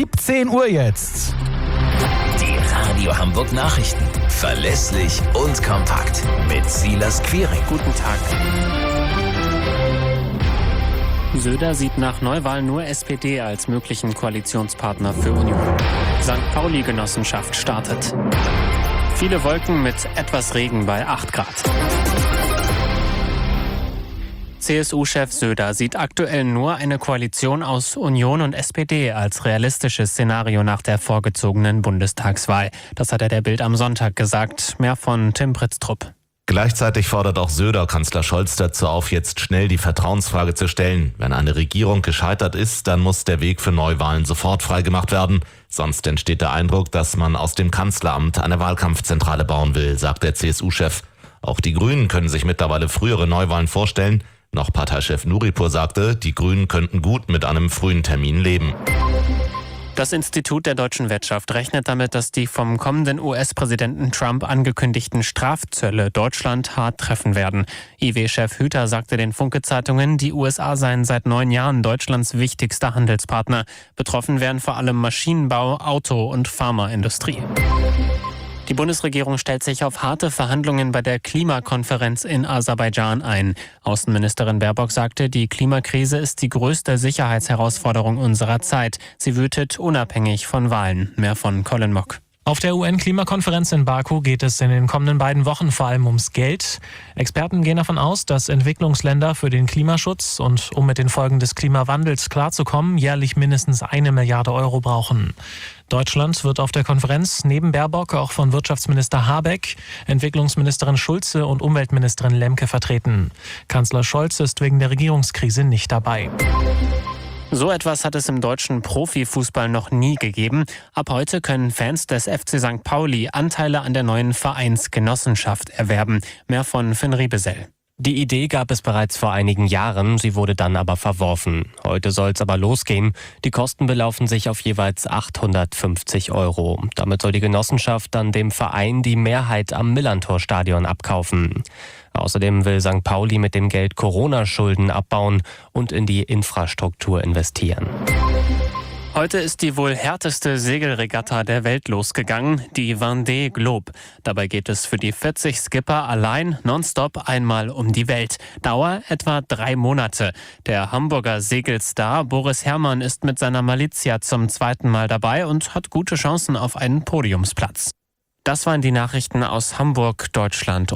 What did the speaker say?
17 Uhr jetzt. Die Radio Hamburg Nachrichten. Verlässlich und kompakt. Mit Silas Quiring. Guten Tag. Söder sieht nach Neuwahlen nur SPD als möglichen Koalitionspartner für Union. St. Pauli-Genossenschaft startet. Viele Wolken mit etwas Regen bei 8 Grad. CSU-Chef Söder sieht aktuell nur eine Koalition aus Union und SPD als realistisches Szenario nach der vorgezogenen Bundestagswahl. Das hat er der Bild am Sonntag gesagt. Mehr von Tim Pritztrup. Gleichzeitig fordert auch Söder Kanzler Scholz dazu auf, jetzt schnell die Vertrauensfrage zu stellen. Wenn eine Regierung gescheitert ist, dann muss der Weg für Neuwahlen sofort freigemacht werden. Sonst entsteht der Eindruck, dass man aus dem Kanzleramt eine Wahlkampfzentrale bauen will, sagt der CSU-Chef. Auch die Grünen können sich mittlerweile frühere Neuwahlen vorstellen. Noch Parteichef Nuripur sagte, die Grünen könnten gut mit einem frühen Termin leben. Das Institut der deutschen Wirtschaft rechnet damit, dass die vom kommenden US-Präsidenten Trump angekündigten Strafzölle Deutschland hart treffen werden. IW-Chef Hüter sagte den Funke-Zeitungen, die USA seien seit 9 Jahren Deutschlands wichtigster Handelspartner. Betroffen wären vor allem Maschinenbau, Auto- und Pharmaindustrie. Die Bundesregierung stellt sich auf harte Verhandlungen bei der Klimakonferenz in Aserbaidschan ein. Außenministerin Baerbock sagte, die Klimakrise ist die größte Sicherheitsherausforderung unserer Zeit. Sie wütet unabhängig von Wahlen. Mehr von Colin Mock. Auf der UN-Klimakonferenz in Baku geht es in den kommenden beiden Wochen vor allem ums Geld. Experten gehen davon aus, dass Entwicklungsländer für den Klimaschutz und um mit den Folgen des Klimawandels klarzukommen, jährlich mindestens 1 Milliarde Euro brauchen. Deutschland wird auf der Konferenz neben Baerbock auch von Wirtschaftsminister Habeck, Entwicklungsministerin Schulze und Umweltministerin Lemke vertreten. Kanzler Scholz ist wegen der Regierungskrise nicht dabei. So etwas hat es im deutschen Profifußball noch nie gegeben. Ab heute können Fans des FC St. Pauli Anteile an der neuen Vereinsgenossenschaft erwerben. Mehr von Finn Riebesell. Die Idee gab es bereits vor einigen Jahren, sie wurde dann aber verworfen. Heute soll es aber losgehen. Die Kosten belaufen sich auf jeweils 850 €. Damit soll die Genossenschaft dann dem Verein die Mehrheit am Millerntor-Stadion abkaufen. Außerdem will St. Pauli mit dem Geld Corona-Schulden abbauen und in die Infrastruktur investieren. Heute ist die wohl härteste Segelregatta der Welt losgegangen, die Vendée Globe. Dabei geht es für die 40 Skipper allein nonstop einmal um die Welt. Dauer etwa 3 Monate. Der Hamburger Segelstar Boris Herrmann ist mit seiner Malizia zum 2. Mal dabei und hat gute Chancen auf einen Podiumsplatz. Das waren die Nachrichten aus Hamburg, Deutschland.